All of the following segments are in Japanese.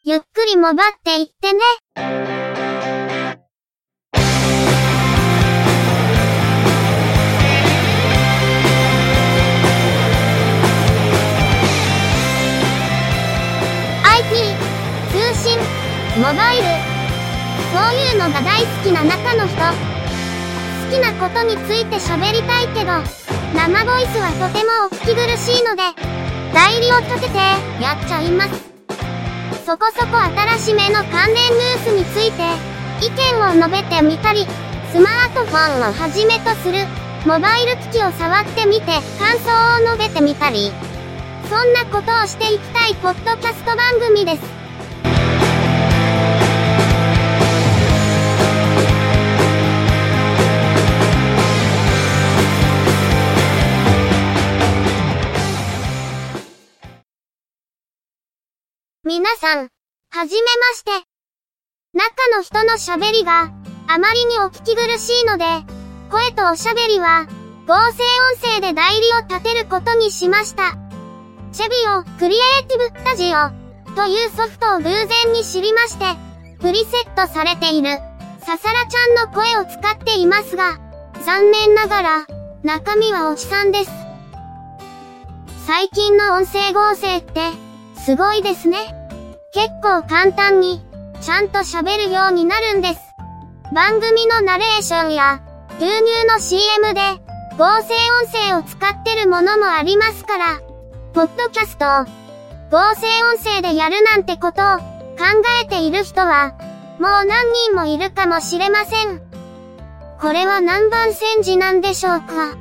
ゆっくりもばっていってね。IT、通信、モバイル。そういうのが大好きな中の人。好きなことについて喋りたいけど、生ボイスはとてもお聞き苦しいので、代理を立ててやっちゃいます。そこそこ新しめの関連ニュースについて意見を述べてみたり、スマートフォンをはじめとするモバイル機器を触ってみて感想を述べてみたり、そんなことをしていきたいポッドキャスト番組です。皆さん、はじめまして。中の人の喋りがあまりにお聞き苦しいので、声とおしゃべりは合成音声で代理を立てることにしました。チェビオクリエイティブスタジオというソフトを偶然に知りまして、プリセットされているささらちゃんの声を使っていますが、残念ながら中身はおじさんです。最近の音声合成ってすごいですね。結構簡単にちゃんと喋るようになるんです。番組のナレーションや牛乳の CM で合成音声を使ってるものもありますから、ポッドキャストを合成音声でやるなんてことを考えている人はもう何人もいるかもしれません。これは何番煎じなんでしょうか。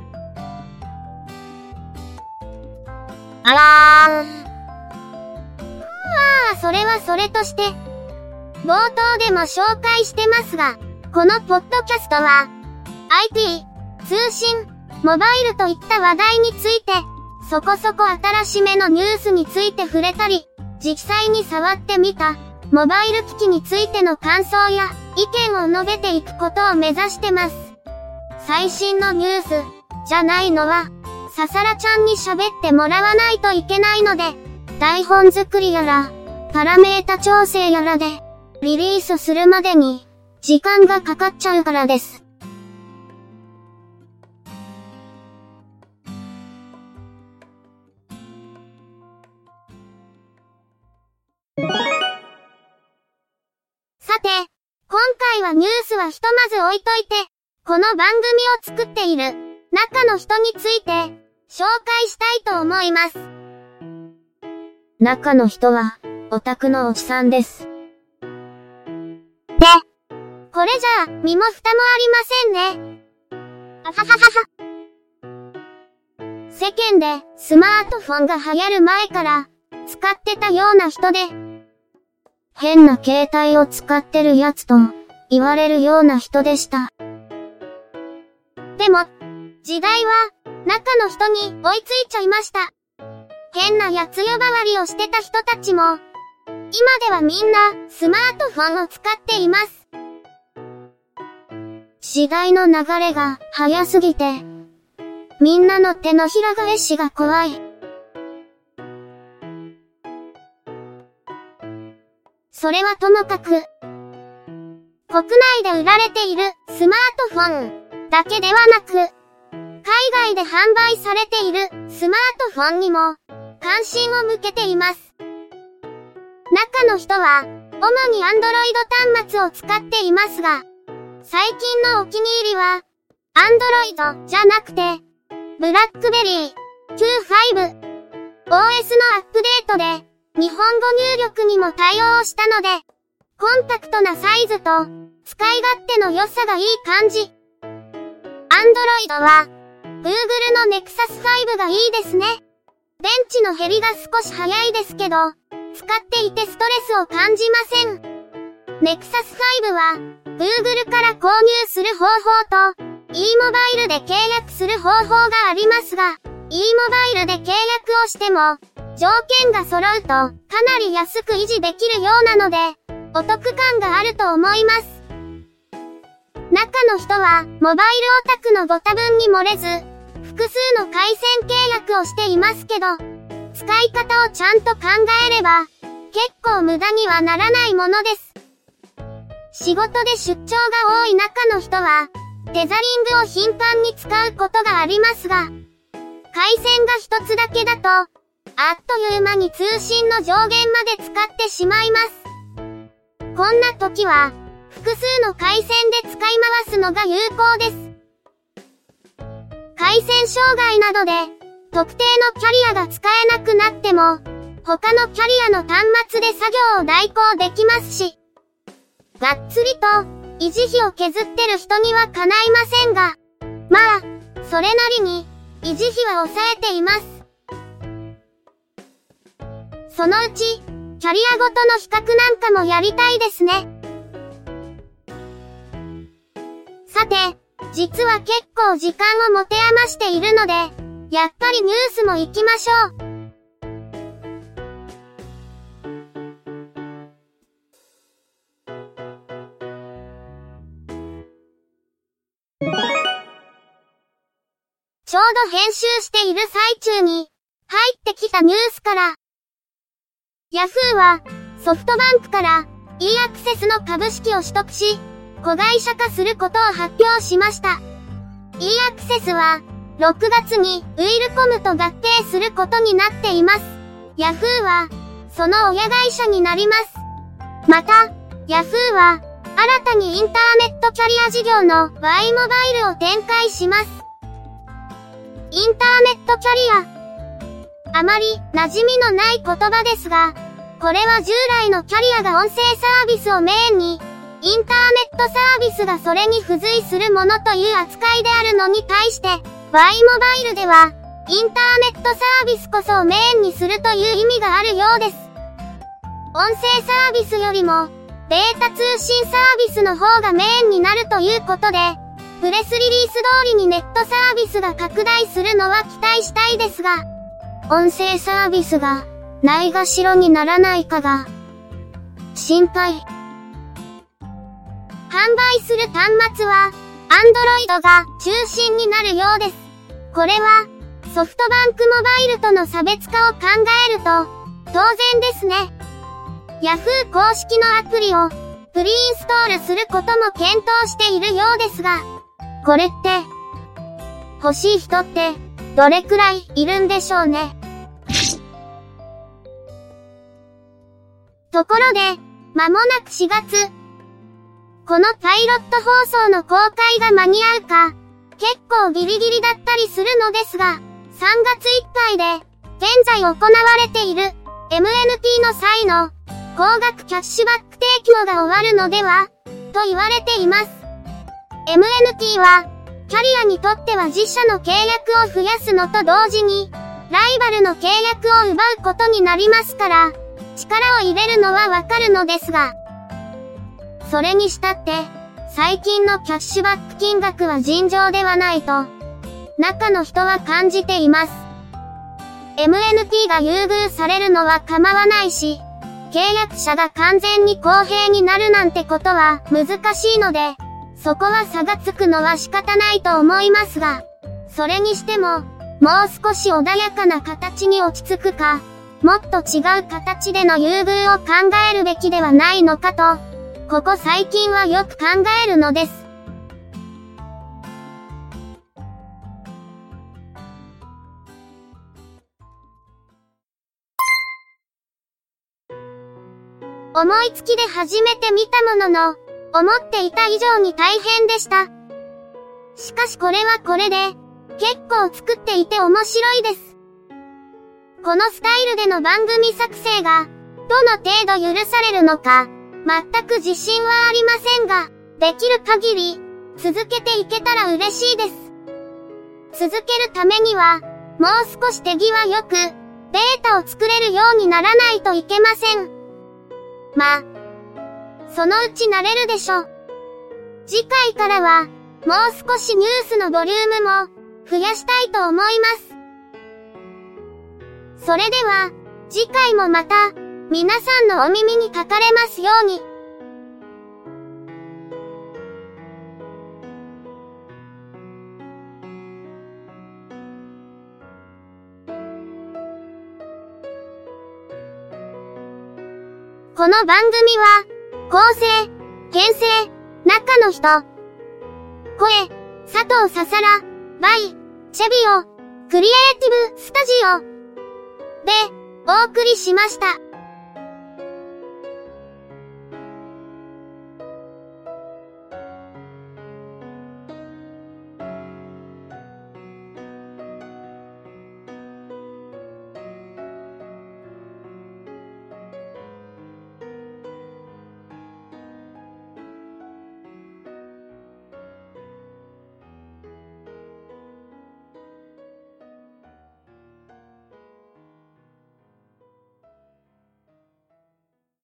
それはそれとして、冒頭でも紹介してますが、このポッドキャストは、IT、通信、モバイルといった話題について、そこそこ新しめのニュースについて触れたり、実際に触ってみた、モバイル機器についての感想や、意見を述べていくことを目指してます。最新のニュース、じゃないのは、ささらちゃんに喋ってもらわないといけないので、台本作りやら、パラメータ調整やらで、リリースするまでに、時間がかかっちゃうからです。さて、今回はニュースはひとまず置いといて、この番組を作っている、中の人について、紹介したいと思います。中の人は、オタクのおじさんです。で、これじゃあ、身も蓋もありませんね。あはははは。世間で、スマートフォンが流行る前から、使ってたような人で、変な携帯を使ってるやつと、言われるような人でした。でも、時代は、中の人に追いついちゃいました。変なやつ呼ばわりをしてた人たちも、今ではみんな、スマートフォンを使っています。時代の流れが、早すぎて、みんなの手のひら返しが怖い。それはともかく、国内で売られているスマートフォンだけではなく、海外で販売されているスマートフォンにも関心を向けています。中の人は、主に Android 端末を使っていますが、最近のお気に入りは、Android じゃなくて、BlackBerry Q5OS のアップデートで、日本語入力にも対応したので、コンパクトなサイズと、使い勝手の良さがいい感じ。Android は、Google の Nexus 5がいいですね。電池の減りが少し早いですけど、使っていてストレスを感じません。Nexus 5は、Google から購入する方法と、e モバイルで契約する方法がありますが、e モバイルで契約をしても、条件が揃うと、かなり安く維持できるようなので、お得感があると思います。中の人は、モバイルオタクのご多分に漏れず、複数の回線契約をしていますけど、使い方をちゃんと考えれば、 結構無駄にはならないものです。仕事で出張が多い中の人は、テザリングを頻繁に使うことがありますが、回線が一つだけだと、あっという間に通信の上限まで使ってしまいます。こんな時は、複数の回線で使い回すのが有効です。回線障害などで、特定のキャリアが使えなくなっても、他のキャリアの端末で作業を代行できますし、がっつりと維持費を削ってる人には叶いませんが、まあ、それなりに維持費は抑えています。そのうち、キャリアごとの比較なんかもやりたいですね。さて、実は結構時間を持て余しているので、やっぱりニュースも行きましょう。ちょうど編集している最中に、入ってきたニュースから、ヤフーは、ソフトバンクから、e アクセスの株式を取得し、子会社化することを発表しました。e アクセスは、6月にウィルコムと合併することになっています。ヤフーは、その親会社になります。また、ヤフーは、新たにインターネットキャリア事業の Y モバイルを展開します。インターネットキャリア。あまり馴染みのない言葉ですが、これは従来のキャリアが音声サービスをメインに、インターネットサービスがそれに付随するものという扱いであるのに対して、Y モバイルでは、インターネットサービスこそをメインにするという意味があるようです。音声サービスよりも、データ通信サービスの方がメインになるということで、プレスリリース通りにネットサービスが拡大するのは期待したいですが、音声サービスがないがしろにならないかが心配。販売する端末は Android が中心になるようです。これはソフトバンクモバイルとの差別化を考えると当然ですね。Yahoo 公式のアプリをプリインストールすることも検討しているようですが、これって、欲しい人って、どれくらいいるんでしょうね。ところで、間もなく4月。このパイロット放送の公開が間に合うか、結構ギリギリだったりするのですが、3月いっぱいで、現在行われている、MNT の際の、高額キャッシュバック提供が終わるのでは、と言われています。MNT は、キャリアにとっては自社の契約を増やすのと同時に、ライバルの契約を奪うことになりますから、力を入れるのはわかるのですが、それにしたって、最近のキャッシュバック金額は尋常ではないと、中の人は感じています。MNT が優遇されるのは構わないし、契約者が完全に公平になるなんてことは難しいので、そこは差がつくのは仕方ないと思いますが、それにしても、もう少し穏やかな形に落ち着くか、もっと違う形での優遇を考えるべきではないのかと、ここ最近はよく考えるのです。思いつきで初めて見たものの、思っていた以上に大変でした。しかしこれはこれで、結構作っていて面白いです。このスタイルでの番組作成が、どの程度許されるのか、全く自信はありませんが、できる限り、続けていけたら嬉しいです。続けるためには、もう少し手際よく、データを作れるようにならないといけません。まあ、そのうち慣れるでしょ。次回からは、もう少しニュースのボリュームも、増やしたいと思います。それでは、次回もまた、皆さんのお耳にかかれますように。 この番組は、構成、編成、中の人。声、佐藤ささら、by、チェビオ、クリエイティブスタジオで、お送りしました。